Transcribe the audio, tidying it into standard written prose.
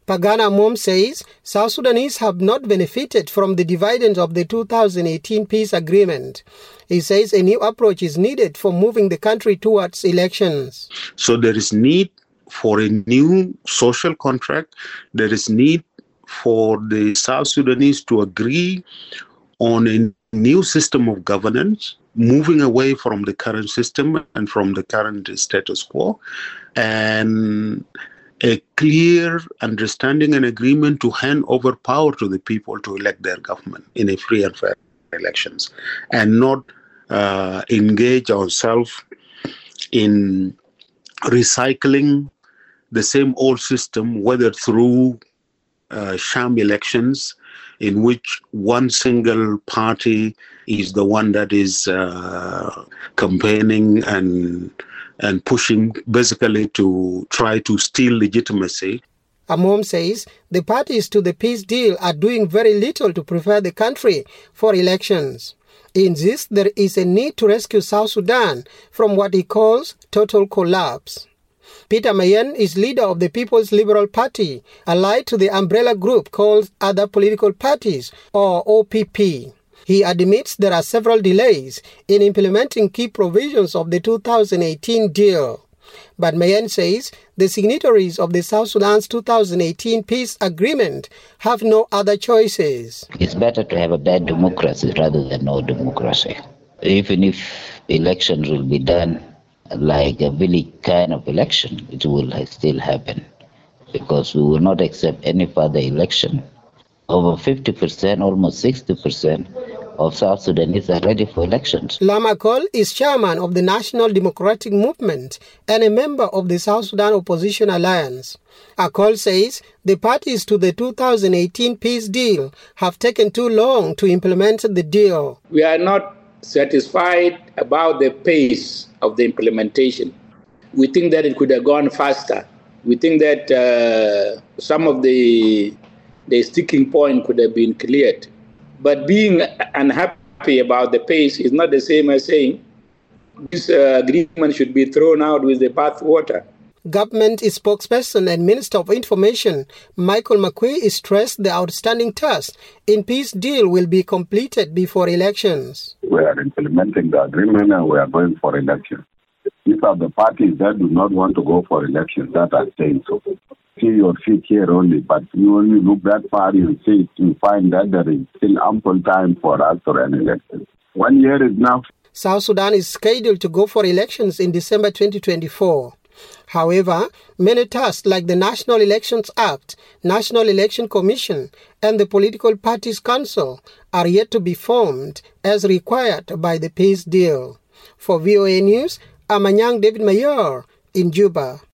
Pagana Mom says South Sudanese have not benefited from the dividends of the 2018 peace agreement. He says a new approach is needed for moving the country towards elections. So there is need for a new social contract. There is need for the South Sudanese to agree on a new system of governance, moving away from the current system and from the current status quo, and a clear understanding and agreement to hand over power to the people to elect their government in a free and fair elections, and not engage ourselves in recycling the same old system, whether through sham elections in which one single party is the one that is campaigning and pushing basically to try to steal legitimacy. Amom says the parties to the peace deal are doing very little to prepare the country for elections. He insists there is a need to rescue South Sudan from what he calls total collapse. Peter Mayen is leader of the People's Liberal Party, allied to the umbrella group called Other Political Parties, or OPP. He admits there are several delays in implementing key provisions of the 2018 deal. But Mayen says the signatories of the South Sudan's 2018 peace agreement have no other choices. It's better to have a bad democracy rather than no democracy. Even if elections will be done like a village kind of election, it will still happen because we will not accept any further election. Over 50%, almost 60% of South Sudanese are ready for elections. Lam Akol is chairman of the National Democratic Movement and a member of the South Sudan Opposition Alliance. Akol says the parties to the 2018 peace deal have taken too long to implement the deal. We are not satisfied about the pace of the implementation. We think that it could have gone faster. We think that some of the sticking point could have been cleared. But being unhappy about the pace is not the same as saying this agreement should be thrown out with the bathwater. Government spokesperson and Minister of Information Michael Makui stressed the outstanding task in peace deal will be completed before elections. We are implementing the agreement and we are going for elections. These are the parties that do not want to go for elections that are saying so. See your feet here only, but you only look that far, you see, you find that there is still ample time for us to run elections. 1 year is enough. South Sudan is scheduled to go for elections in December 2024. However, many tasks like the National Elections Act, National Election Commission, and the Political Parties Council are yet to be formed as required by the peace deal. For VOA News, I'm Anyang David Mayor in Juba.